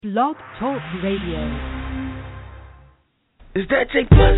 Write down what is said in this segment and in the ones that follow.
Blog Talk Radio. Is that J Plus?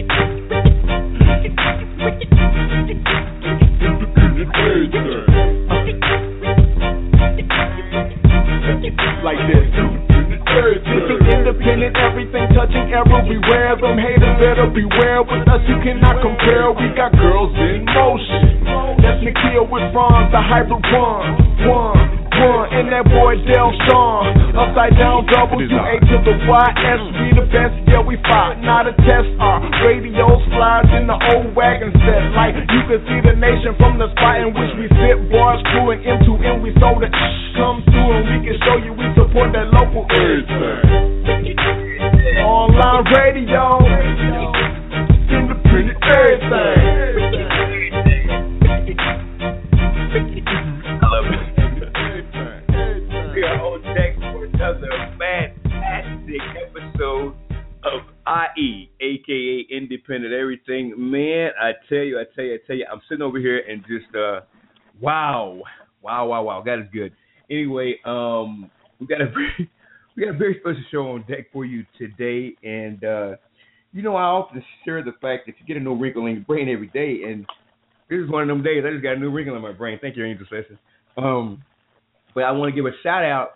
Like this. Independent, everything touching everywhere. Them haters better beware. With us you cannot compare. We got girls in motion. That's Nakia with Franz, the hybrid one. And that boy Del Sean. Upside down double U-A to the Y-S. We the best, yeah we fight, not a test. Our radio slides in the old wagon set. Like you can see the nation from the spot in which we sit. Bars crewing into and we sold it. Come through and we can show you we support that local everything. Online radio, independent everything. I love it. We are on deck for another fantastic episode of IE, aka Independent Everything. Man, I tell you, I'm sitting over here and just wow. God is good. Anyway, we got a very special show on deck for you today, and I often share the fact that you get a new wrinkle in your brain every day, and this is one of them days. I just got a new wrinkle in my brain. Thank you, Angel Sessions. But I want to give a shout out,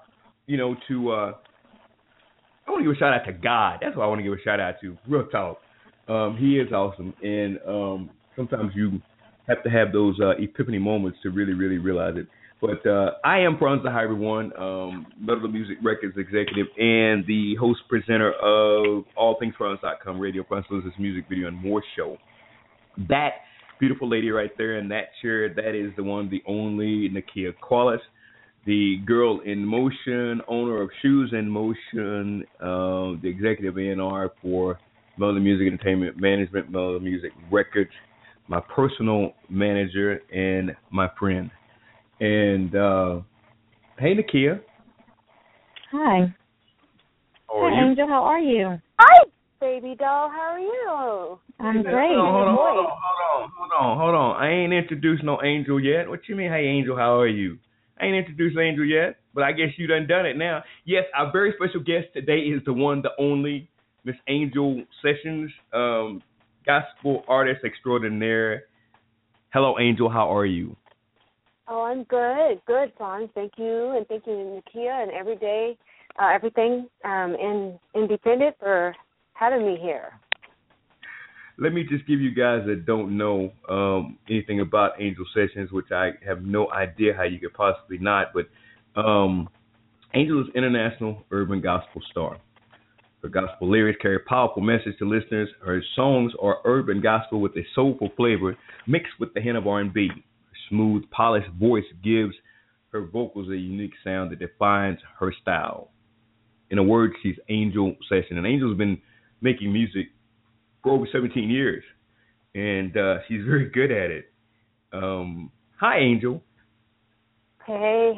to God. That's what I want to give a shout out to. Real talk. He is awesome, and sometimes you have to have those epiphany moments to really, really realize it. But I am Franz the Hybrid One, Metal Music Records executive, and the host presenter of AllThingsFranz.com radio, Franz Lewis' music video and more show. That beautiful lady right there in that chair, that is the one, the only Nakia Qualis, the girl in motion, owner of Shoes in Motion, the executive A&R for Melody Music Entertainment Management, Melody Music Records, my personal manager, and my friend. And hey, Nakia. Hi. How are Hi, you? Angel. How are you? Hi, baby doll. How are you? I'm great. Hold on. I ain't introduced no Angel yet. What you mean, hey, Angel, how are you? I ain't introduced Angel yet, but I guess you done it now. Yes, our very special guest today is the one, the only, Miss Angel Sessions, gospel artist extraordinaire. Hello, Angel. How are you? Oh, I'm good. Good, Fawn. Thank you, and thank you, Nakia, and everything in Independent for having me here. Let me just give you guys that don't know anything about Angel Sessions, which I have no idea how you could possibly not, but Angel is an international urban gospel star. Her gospel lyrics carry a powerful message to listeners. Her songs are urban gospel with a soulful flavor mixed with the hint of R&B. Her smooth, polished voice gives her vocals a unique sound that defines her style. In a word, she's Angel Session. And Angel's been making music for over 17 years, and she's very good at it. Hi, Angel. Hey.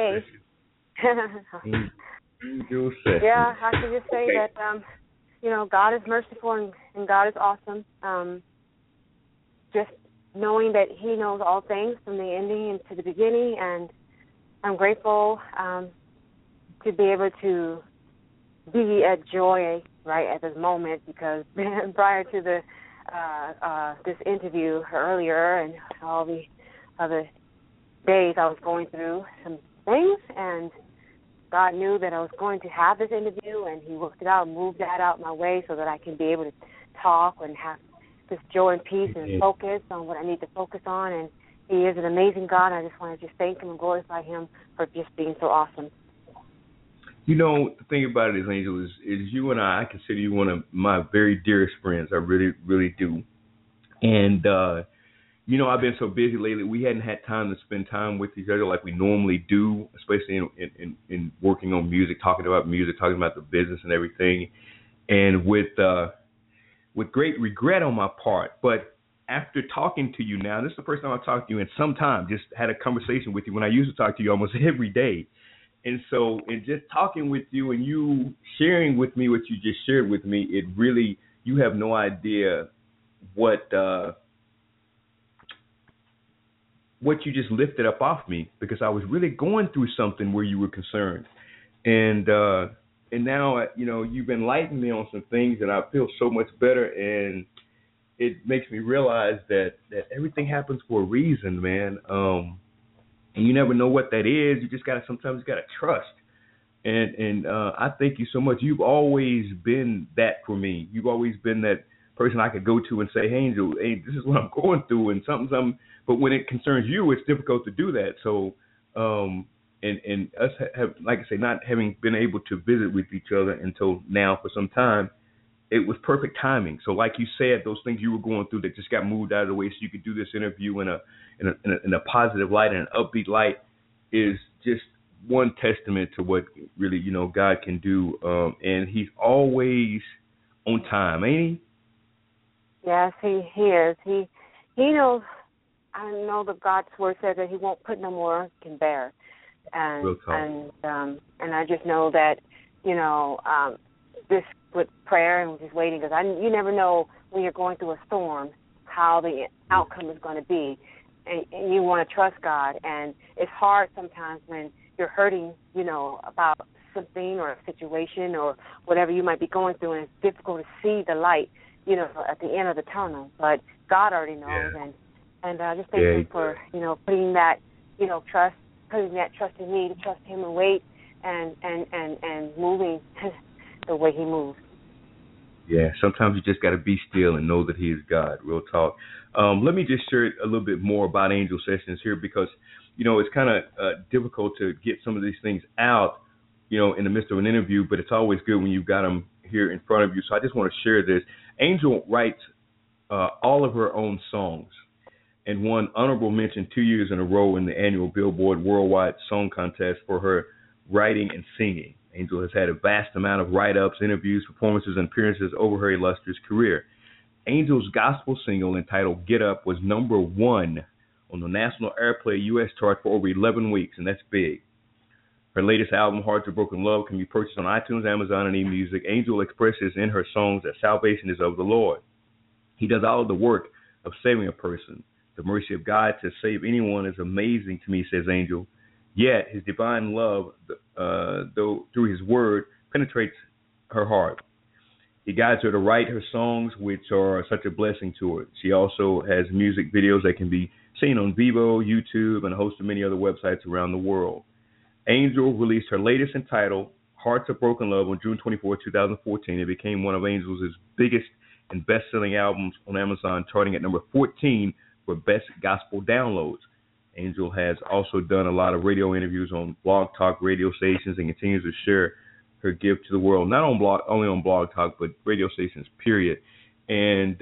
Angel Session. Yeah, I can just say that, God is merciful and God is awesome. Just knowing that He knows all things from the ending to the beginning, and I'm grateful to be able to be at joy right at this moment, because prior to this interview earlier and all the other days I was going through some things, and God knew that I was going to have this interview, and He worked it out and moved that out my way so that I can be able to talk and have this joy and peace and focus on what I need to focus on. And He is an amazing God, and I just want to just thank Him and glorify Him for just being so awesome. The thing about it is, Angel, is you and I consider you one of my very dearest friends. I really, really do. And, I've been so busy lately. We hadn't had time to spend time with each other like we normally do, especially in working on music, talking about the business and everything. And with great regret on my part. But after talking to you now, this is the first time I've talked to you in some time, just had a conversation with you when I used to talk to you almost every day. And so in just talking with you and you sharing with me what you just shared with me, it really, you have no idea what you just lifted up off me, because I was really going through something where you were concerned. And and now, you've enlightened me on some things, and I feel so much better, and it makes me realize that everything happens for a reason, man. And you never know what that is. You just sometimes gotta trust. And I thank you so much. You've always been that for me. You've always been that person I could go to and say, hey, Angel, hey, this is what I'm going through, and something. But when it concerns you, it's difficult to do that. So, and us have, like I say, not having been able to visit with each other until now for some time, it was perfect timing. So, like you said, those things you were going through that just got moved out of the way, so you could do this interview in a positive light and an upbeat light, is just one testament to what really, God can do. And He's always on time, ain't He? Yes, He is. He knows. I know that God's word says that He won't put no more can bear, and I just know that this with prayer and just waiting, because you never know when you're going through a storm how the outcome is going to be, and you want to trust God. And it's hard sometimes when you're hurting, about something or a situation or whatever you might be going through, and it's difficult to see the light, at the end of the tunnel. But God already knows, and I just thank Him for, putting that, putting that trust in me to trust Him and wait and moving the way He moves. Yeah, sometimes you just got to be still and know that He is God. Real talk. Let me just share a little bit more about Angel Sessions here, because it's kind of difficult to get some of these things out, in the midst of an interview, but it's always good when you've got them here in front of you. So I just want to share this. Angel writes all of her own songs and won honorable mention 2 years in a row in the annual Billboard Worldwide Song Contest for her writing and singing. Angel has had a vast amount of write-ups, interviews, performances, and appearances over her illustrious career. Angel's gospel single entitled Get Up was number 1 on the National Airplay U.S. chart for over 11 weeks, and that's big. Her latest album, Hearts of Broken Love, can be purchased on iTunes, Amazon, and eMusic. Angel expresses in her songs that salvation is of the Lord. He does all of the work of saving a person. The mercy of God to save anyone is amazing to me, says Angel. Yet His divine love, though through His word, penetrates her heart. He guides her to write her songs, which are such a blessing to her. She also has music videos that can be seen on Vevo, YouTube, and a host of many other websites around the world. Angel released her latest entitled Hearts of Broken Love on June 24, 2014. It became one of Angel's biggest and best-selling albums on Amazon, charting at number 14 for best gospel downloads. Angel has also done a lot of radio interviews on Blog Talk radio stations and continues to share her gift to the world, not on only on Blog Talk, but radio stations, period. And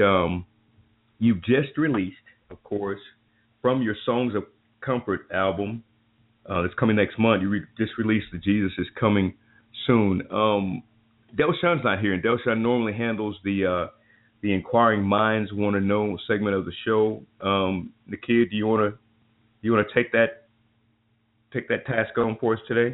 you've just released, of course, from your Songs of Comfort album, that's coming next month. You just released the Jesus is Coming Soon. Delshawn's not here, and Delshawn normally handles the Inquiring Minds Want to Know segment of the show. Nakia, do you want to take that task on for us today?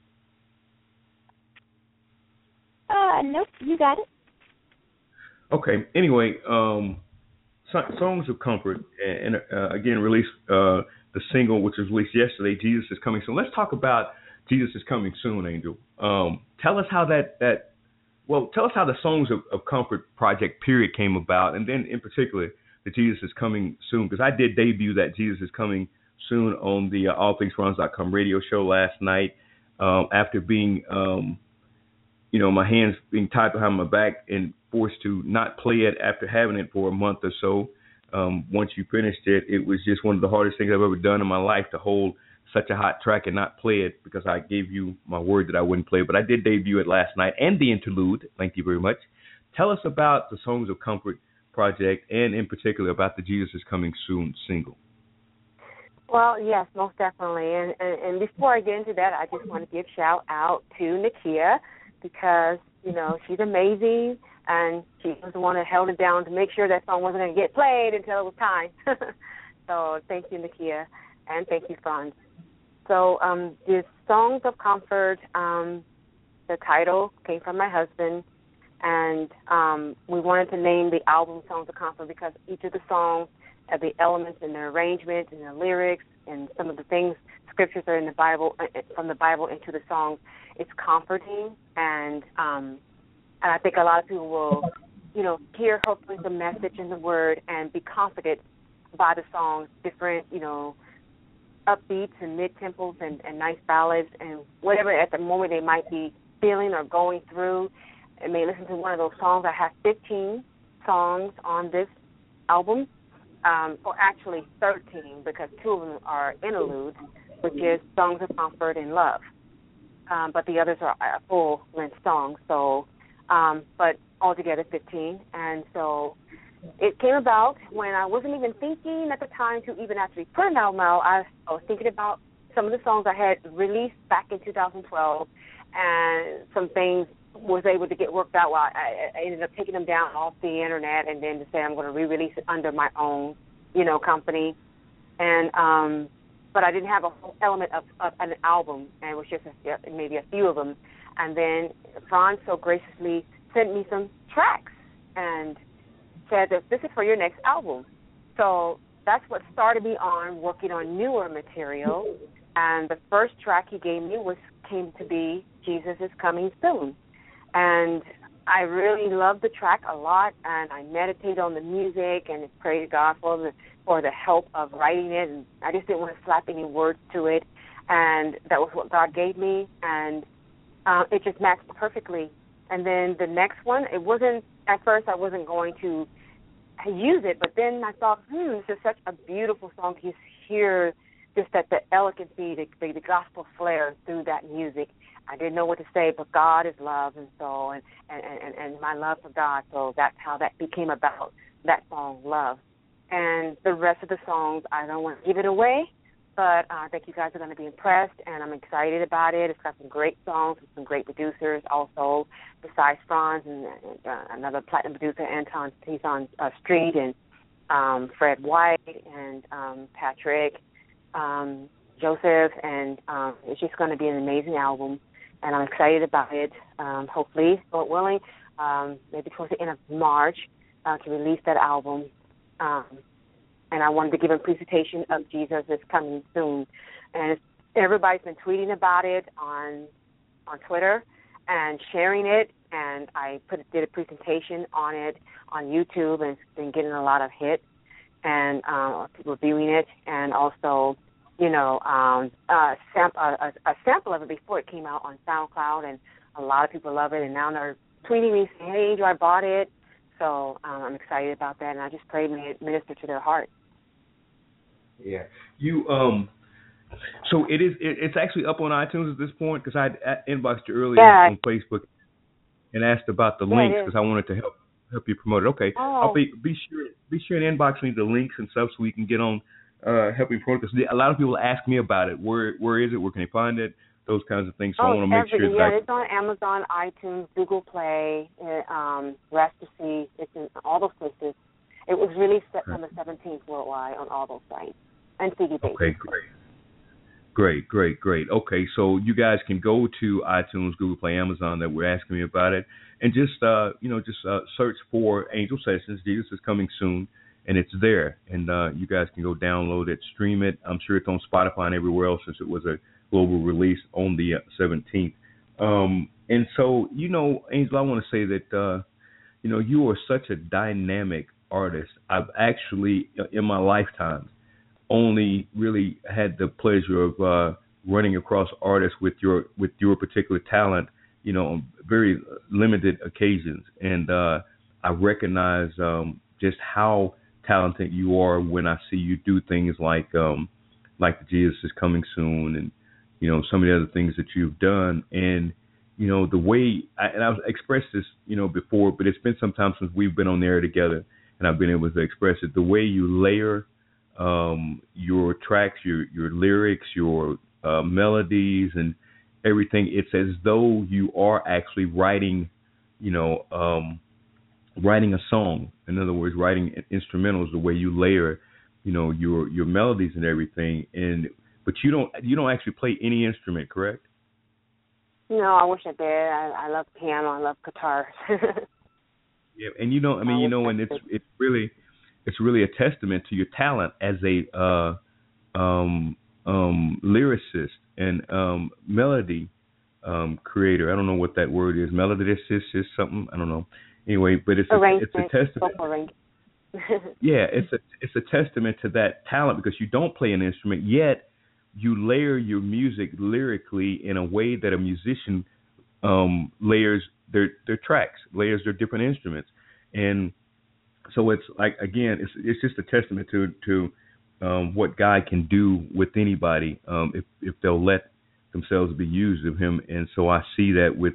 Nope, you got it. Okay. Anyway, Songs of Comfort, and again released the single, which was released yesterday, Jesus is Coming Soon. Let's talk about Jesus is Coming Soon, Angel. Tell us how tell us how the Songs of Comfort project period came about, and then in particular the Jesus is Coming Soon, because I did debut that Jesus is Coming Soon on the allthingsruns.com radio show last night, after being my hands being tied behind my back and forced to not play it after having it for a month or so. Once you finished it, it was just one of the hardest things I've ever done in my life, to hold such a hot track and not play it, because I gave you my word that I wouldn't play it. But I did debut it last night, and the interlude. Thank you very much. Tell us about the Songs of Comfort project, and in particular about the Jesus is Coming Soon single. Well, yes, most definitely. And before I get into that, I just want to give shout out to Nakia, because, she's amazing, and she was the one that held it down to make sure that song wasn't going to get played until it was time. So thank you, Nakia, and thank you, Franz. So the Songs of Comfort, the title came from my husband, and we wanted to name the album Songs of Comfort because each of the songs have the elements in their arrangement and the lyrics and some of the things, scriptures are in the Bible, from the Bible into the songs, it's comforting, and I think a lot of people will, hear hopefully the message in the word and be comforted by the songs, different, upbeats and mid-tempos and nice ballads and whatever at the moment they might be feeling or going through. And may listen to one of those songs. I have 15 songs on this album, or actually 13, because 2 of them are interludes, which is Songs of Comfort and Love. But the others are full-length songs. So, but altogether 15. And so it came about when I wasn't even thinking at the time to even actually put an album out. I was thinking about some of the songs I had released back in 2012, and some things was able to get worked out. I ended up taking them down off the internet, and then to say I'm going to re-release it under my own, company. And but I didn't have a whole element of an album, and it was just maybe a few of them. And then Franz so graciously sent me some tracks and said that this is for your next album. So that's what started me on working on newer material. And the first track he gave me came to be Jesus is Coming Soon. And I really loved the track a lot, and I meditated on the music and prayed God for the help of writing it. And I just didn't want to slap any words to it. And that was what God gave me, and it just matched perfectly. And then the next one, at first I wasn't going to use it, but then I thought, this is such a beautiful song to hear just that the elegancy, the gospel flair through that music. I didn't know what to say, but God is love, and so and my love for God. So that's how that became about, that song, Love. And the rest of the songs, I don't want to give it away, but I think you guys are going to be impressed, and I'm excited about it. It's got some great songs with some great producers also, besides Franz and another platinum producer, Anton, he's on Street, and Fred White, and Patrick, Joseph, and it's just going to be an amazing album, and I'm excited about it. Hopefully, Lord willing, maybe towards the end of March, to release that album. And I wanted to give a presentation of Jesus is Coming Soon. And everybody's been tweeting about it on Twitter and sharing it, and I did a presentation on it on YouTube, and it's been getting a lot of hits, and people viewing it, and also, a sample of it before it came out on SoundCloud, and a lot of people love it, and now they're tweeting me saying, hey, Angel, I bought it. So I'm excited about that, and I just pray it minister to their heart. Yeah, you. So it's actually up on iTunes at this point, because I inboxed you earlier on Facebook and asked about the links, because I wanted to help you promote it. Okay, I'll be sure and inbox me the links and stuff so we can get on helping promote this. A lot of people ask me about it. Where is it? Where can they find it? Those kinds of things. So I want to make sure. Yeah, it's on Amazon, iTunes, Google Play, Rastasy. It's in all those places. It was released September 17th worldwide on all those sites and CD basis. Okay, great. Okay, so you guys can go to iTunes, Google Play, Amazon that were asking me about it, and just search for Angel Sessions. Jesus is Coming Soon, and it's there. And you guys can go download it, stream it. I'm sure it's on Spotify and everywhere else, since it was a global release on the 17th. And so, Angel, I want to say that, you are such a dynamic artist. I've actually, in my lifetime, only really had the pleasure of running across artists with your particular talent, on very limited occasions. And I recognize just how talented you are when I see you do things like the Jesus is Coming Soon, and some of the other things that you've done, and the way I've expressed this before, but it's been some time since we've been on the air together, and I've been able to express it. The way you layer your tracks, your lyrics, your melodies, and everything, it's as though you are actually writing a song. In other words, writing instrumentals. The way you layer, your melodies and everything, but you don't actually play any instrument, correct? No, I wish I did. I love piano. I love guitar. Yeah, and and it's really a testament to your talent as a lyricist and melody creator. I don't know what that word is. Melodist is something. I don't know. Anyway, but it's a testament. Yeah, it's a testament to that talent, because you don't play an instrument, yet you layer your music lyrically in a way that a musician layers their tracks, layers their different instruments. And so it's like, again, it's just a testament to what God can do with anybody if they'll let themselves be used of Him. And so I see that with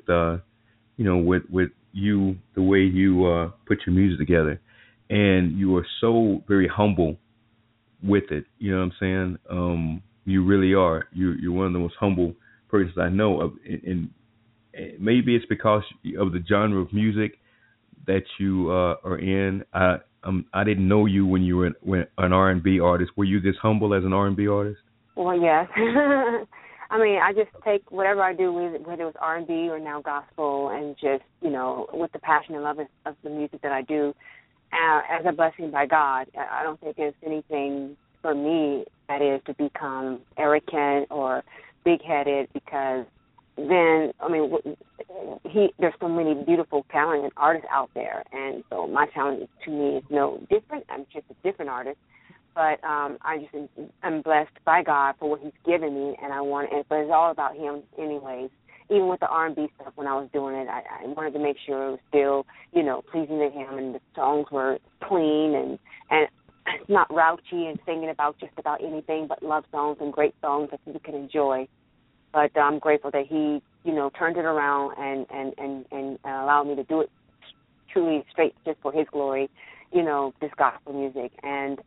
with you, the way you put your music together, and you are so very humble with it. You know what I'm saying? You really are. You're one of the most humble persons I know of, and maybe it's because of the genre of music that you are in. I didn't know you when you were an R&B artist. Were you this humble as an R&B artist? Well, yes. I mean, I just take whatever I do, whether it was R&B or now gospel, and just, with the passion and love of the music that I do, as a blessing by God. I don't think there's anything for me that is to become arrogant or big-headed, because then, I mean, there's so many beautiful, talented artists out there, and so my talent to me is no different. I'm just a different artist, but I'm blessed by God for what He's given me, and but it's all about Him anyways. Even with the R&B stuff, when I was doing it, I wanted to make sure it was still, pleasing to Him, and the songs were clean and it's not raunchy and singing about just about anything but love songs and great songs that people can enjoy. But I'm grateful that He, turned it around and allowed me to do it truly straight just for His glory, this gospel music. And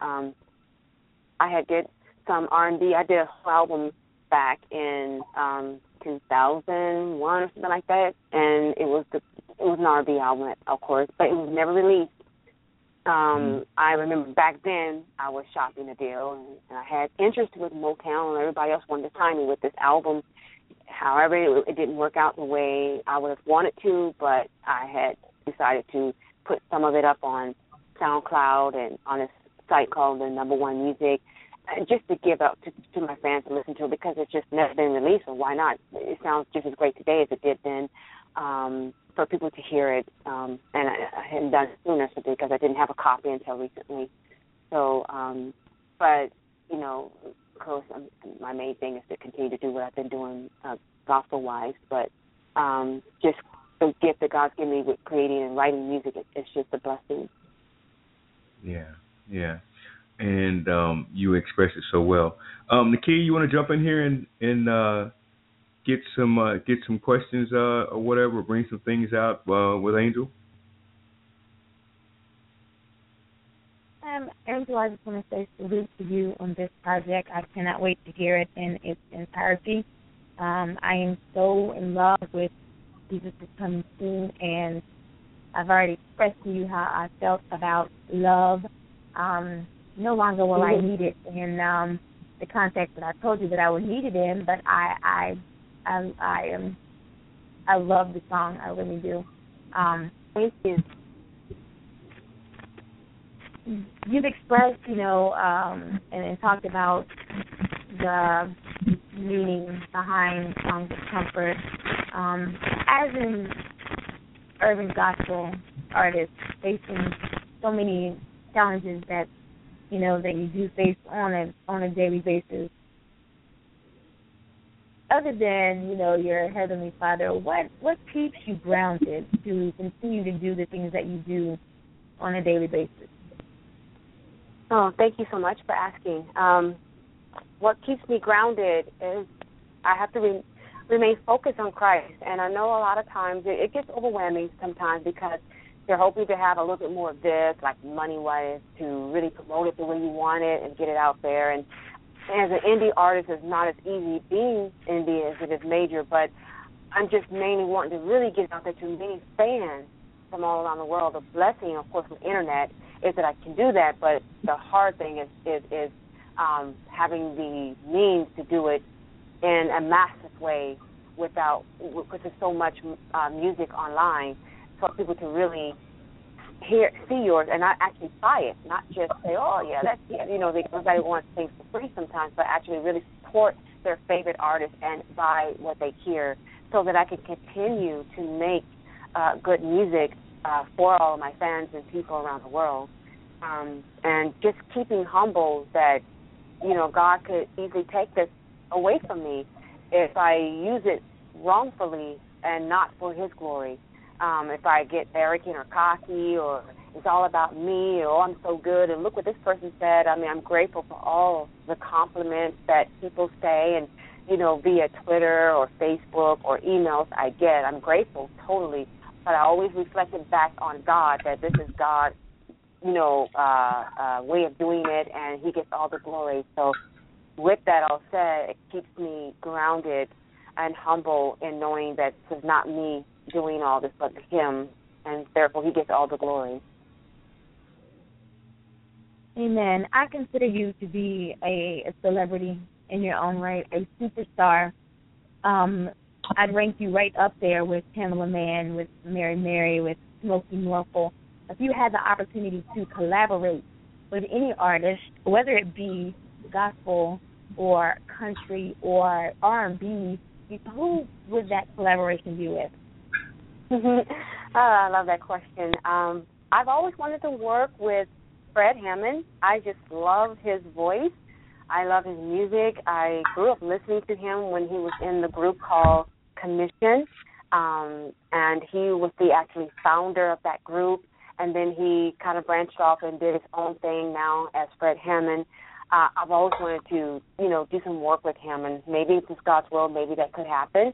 I had did some R&B. I did a whole album back in 2001 or something like that, and it was an R&B album, of course, but it was never released. I remember back then I was shopping a deal, and I had interest with Motown, and everybody else wanted to sign me with this album. However, it didn't work out the way I would have wanted to, but I had decided to put some of it up on SoundCloud and on a site called the Number One Music, just to give out to my fans to listen to it, because it's just never been released, so why not? It sounds just as great today as it did then, for people to hear it, and I hadn't done it sooner simply because I didn't have a copy until recently. So, but, of course, my main thing is to continue to do what I've been doing gospel-wise, but just the gift that God's given me with creating and writing music, it's just a blessing. Yeah. And you express it so well. Nakia, you want to jump in here and get some questions or whatever, bring some things out with Angel? Angel, I just want to say salute to you on this project. I cannot wait to hear it in its entirety. I am so in love with Jesus Is Coming Soon, and I've already expressed to you how I felt about love. No longer will I need it in the context that I told you that I would need it in, but I love the song. I really do. Thank you. You've expressed, and talked about the meaning behind songs of comfort. As an urban gospel artist facing so many challenges that you do face on a daily basis, other than your Heavenly Father, what keeps you grounded to continue to do the things that you do on a daily basis? Oh, thank you so much for asking. What keeps me grounded is I have to remain focused on Christ. And I know a lot of times it gets overwhelming sometimes, because you're hoping to have a little bit more of this, like money-wise, to really promote it the way you want it and get it out there. And as an indie artist, it's not as easy being indie as it is major, but I'm just mainly wanting to really get out there to many fans from all around the world. The blessing, of course, with the internet is that I can do that, but the hard thing is having the means to do it in a massive way because there's so much music online, for people to really see yours and not actually buy it, not just say, oh, yeah, that's, everybody wants things for free sometimes, but actually really support their favorite artists and buy what they hear, so that I can continue to make good music for all of my fans and people around the world. And just keeping humble that, God could easily take this away from me if I use it wrongfully and not for His glory. If I get arrogant or cocky, or it's all about me, or I'm so good and look what this person said. I mean, I'm grateful for all the compliments that people say and, via Twitter or Facebook or emails I get. I'm grateful totally, but I always reflect it back on God, that this is God's, way of doing it, and He gets all the glory. So with that all said, it keeps me grounded and humble in knowing that this is not me doing all this, but Him, and therefore He gets all the glory. Amen. I consider you to be a celebrity in your own right, a superstar. I'd rank you right up there with Pamela Mann, with Mary, with Smokey Norfolk. If you had the opportunity to collaborate with any artist, whether it be gospel or country or R&B, who would that collaboration be with? I love that question. I've always wanted to work with Fred Hammond. I just love his voice. I love his music. I grew up listening to him when he was in the group called Commission, and he was the actually founder of that group, and then he kind of branched off and did his own thing now as Fred Hammond. I've always wanted to, do some work with him, and maybe if it's God's will, maybe that could happen.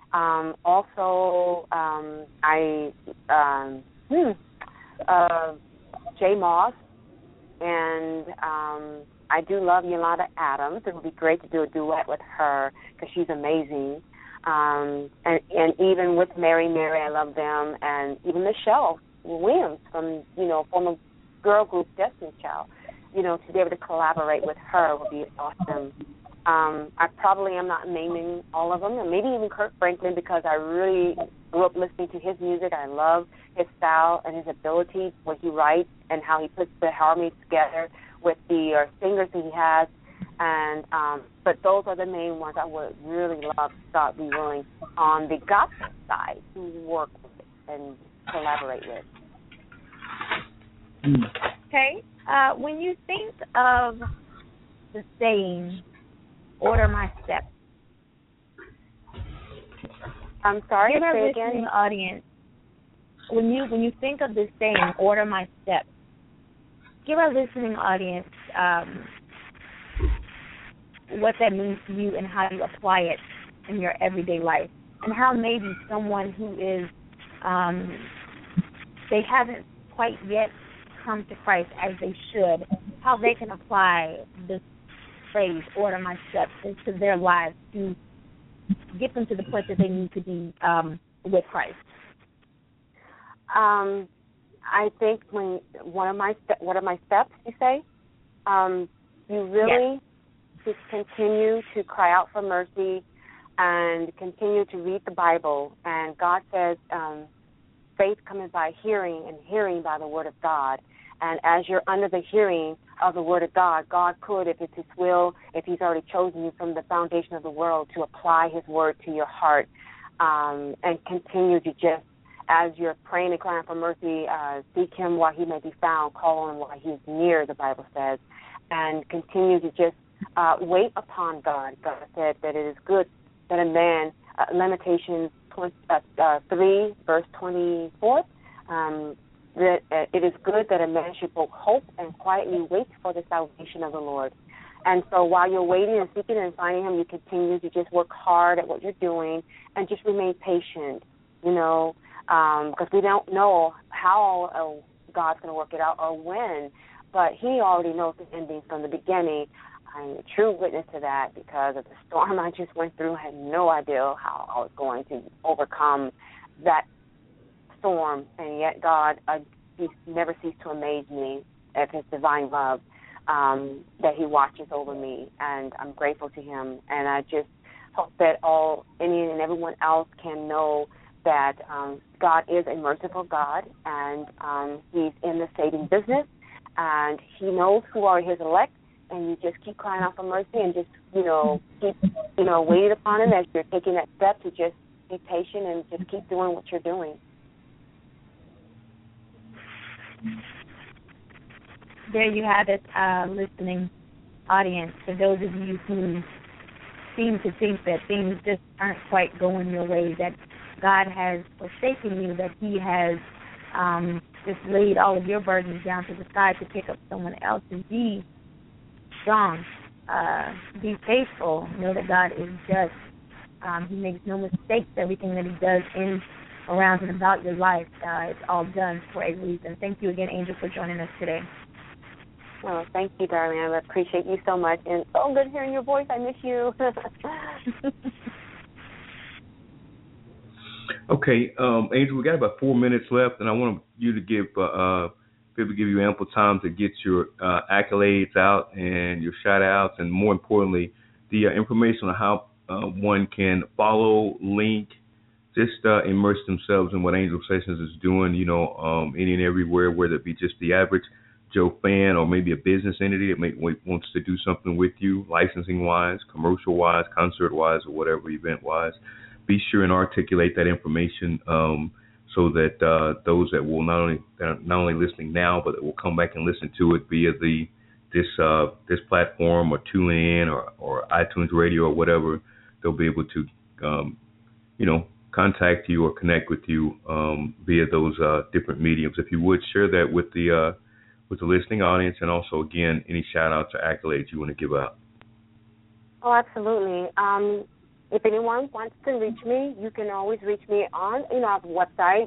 Jay Moss, and I do love Yolanda Adams. It would be great to do a duet with her because she's amazing. And even with Mary, I love them, and even Michelle Williams from, former girl group Destiny's Child. To be able to collaborate with her would be awesome. I probably am not naming all of them, and maybe even Kirk Franklin, because I really grew up listening to his music. I love his style and his ability, what he writes, and how he puts the harmonies together with the singers that he has. And but those are the main ones I would really love to be willing on the gospel side to work with and collaborate with. Okay. When you think of the saying, order my steps. I'm sorry, give our say listening again. Audience, when you think of this saying, order my steps, give our listening audience what that means to you and how you apply it in your everyday life, and how maybe someone who is they haven't quite yet come to Christ as they should, how they can apply this phrase, order my steps, into their lives to get them to the place that they need to be with Christ. I think what are my steps, you say? You really just continue to cry out for mercy and continue to read the Bible. And God says faith cometh by hearing, and hearing by the word of God. And as you're under the hearing of the word of God, God could, if it's His will, if He's already chosen you from the foundation of the world, to apply His word to your heart, and continue to just, as you're praying and crying for mercy, seek Him while He may be found, call on Him while He is near, the Bible says, and continue to just wait upon God. God said that it is good that a man, Lamentations 3, verse 24, that it is good that a man should both hope and quietly wait for the salvation of the Lord. And so while you're waiting and seeking and finding Him, you continue to just work hard at what you're doing and just remain patient, because we don't know how God's going to work it out or when, but He already knows the ending from the beginning. I'm a true witness to that because of the storm I just went through. I had no idea how I was going to overcome that storm, and yet God He never ceased to amaze me at His divine love, that He watches over me, and I'm grateful to Him. And I just hope that any and everyone else can know that God is a merciful God, and He's in the saving business, and He knows who are His elect. and you just keep crying out for mercy and just, keep, waiting upon him as you're taking that step to just be patient and just keep doing what you're doing. There you have it, listening audience. For those of you who seem to think that things just aren't quite going your way, that God has forsaken you, that he has just laid all of your burdens down to the side to pick up someone else's. Be strong. Be faithful. Know that God is just. He makes no mistakes. Everything that he does in, around, and about your life, it's all done for a reason. Thank you again, Angel, for joining us today. Oh, thank you, darling. I appreciate you so much. And so good hearing your voice. I miss you. Okay, Angel, we got about 4 minutes left, and I want you to give you ample time to get your accolades out and your shout-outs, and more importantly, the information on how one can follow, link, just immerse themselves in what Angel Sessions is doing, any and everywhere, whether it be just the average Joe fan or maybe a business entity that wants to do something with you, licensing-wise, commercial-wise, concert-wise, or whatever, event-wise. Be sure and articulate that information so that those that will not only listening now, but that will come back and listen to it via this platform or TuneIn or iTunes Radio or whatever, they'll be able to contact you or connect with you via those different mediums. If you would share that with the listening audience, and also again any shout outs or accolades you want to give out. Oh, absolutely. If anyone wants to reach me, you can always reach me on our website,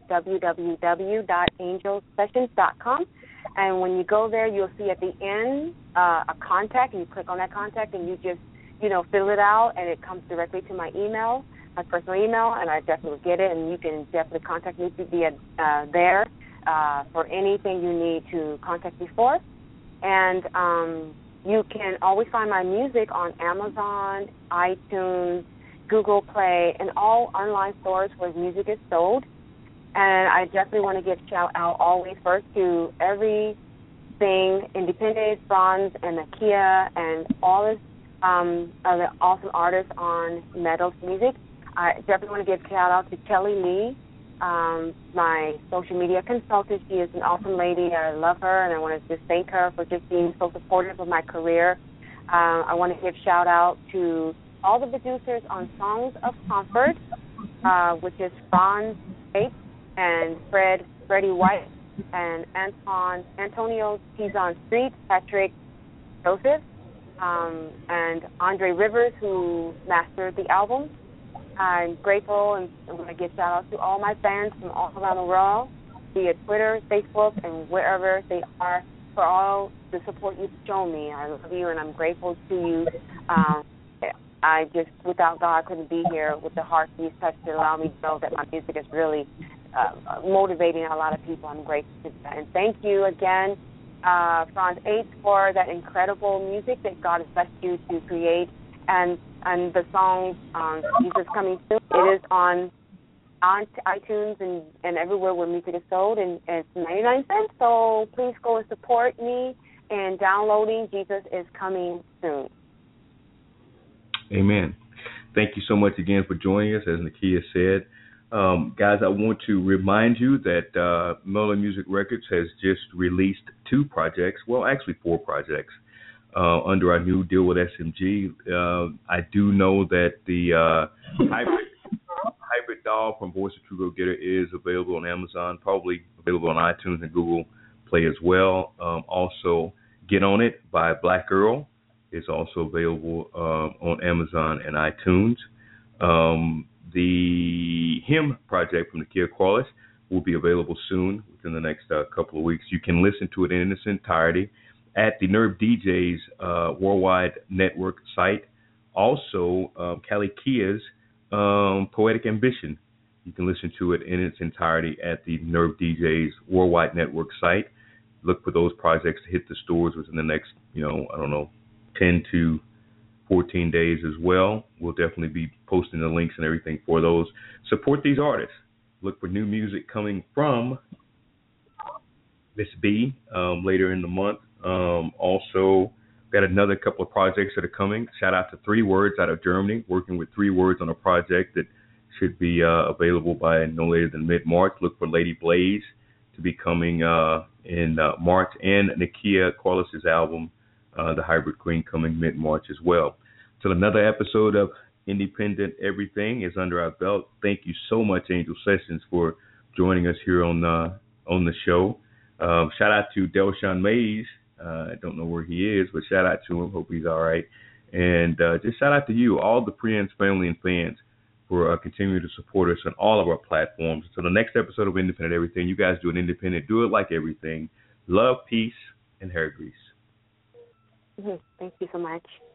www.angelsessions.com. And when you go there, you'll see at the end a contact, and you click on that contact, and you just, fill it out, and it comes directly to my email, my personal email, and I definitely get it, and you can definitely contact me via there for anything you need to contact me for. And you can always find my music on Amazon, iTunes, Google Play, and all online stores where music is sold. And I definitely want to give shout out always first to everything independent, Franz and Nakia, and all this other awesome artists on Meadows Music. I definitely want to give shout out to Kelly Lee, my social media consultant. She is an awesome lady. I love her, and I want to just thank her for just being so supportive of my career. I want to give shout out to all the producers on Songs of Comfort, which is Franz Bates and Freddie White and Antonio Tizon Street, Patrick Joseph, and Andre Rivers, who mastered the album. I'm grateful, and I want to give shout out to all my fans from all around the world, be it Twitter, Facebook, and wherever they are, for all the support you've shown me. I love you, and I'm grateful to you. I just, without God, I couldn't be here with the heart He's touched to allow me to know that my music is really motivating a lot of people. I'm grateful to that. And thank you again, Franz H., for that incredible music that God has blessed you to create. And the song, Jesus Coming Soon, it is on iTunes and everywhere where music is sold, and it's 99 cents. So please go and support me in downloading Jesus is Coming Soon. Amen. Thank you so much again for joining us, as Nakia said. Guys, I want to remind you that Melody Music Records has just released 2 projects, well, actually 4 projects, under our new deal with SMG. I do know that the Hybrid Doll from Voice of True Go Getter is available on Amazon, probably available on iTunes and Google Play as well. Also, Get On It by Black Girl is also available on Amazon and iTunes. The Hymn project from Nakia Qualis will be available soon, within the next couple of weeks. You can listen to it in its entirety at the Nerve DJ's worldwide network site. Also, Callie Kia's Poetic Ambition. You can listen to it in its entirety at the Nerve DJ's worldwide network site. Look for those projects to hit the stores within the next, 10 to 14 days as well. We'll definitely be posting the links and everything for those. Support these artists. Look for new music coming from Miss B later in the month. Also, got another couple of projects that are coming. Shout out to 3 Words out of Germany, working with 3 Words on a project that should be available by no later than mid-March. Look for Lady Blaze to be coming in March, and Nakia Corliss's album, The Hybrid Queen, coming mid-March as well. Till another episode of Independent Everything is under our belt. Thank you so much, Angel Sessions, for joining us here on the show. Shout out to Delshawn Mays. I don't know where he is, but shout out to him. Hope he's all right. And just shout out to you, all the friends, family, and fans, for continuing to support us on all of our platforms. So the next episode of Independent Everything, you guys do it independent. Do it like everything. Love, peace, and hair grease. Thank you so much.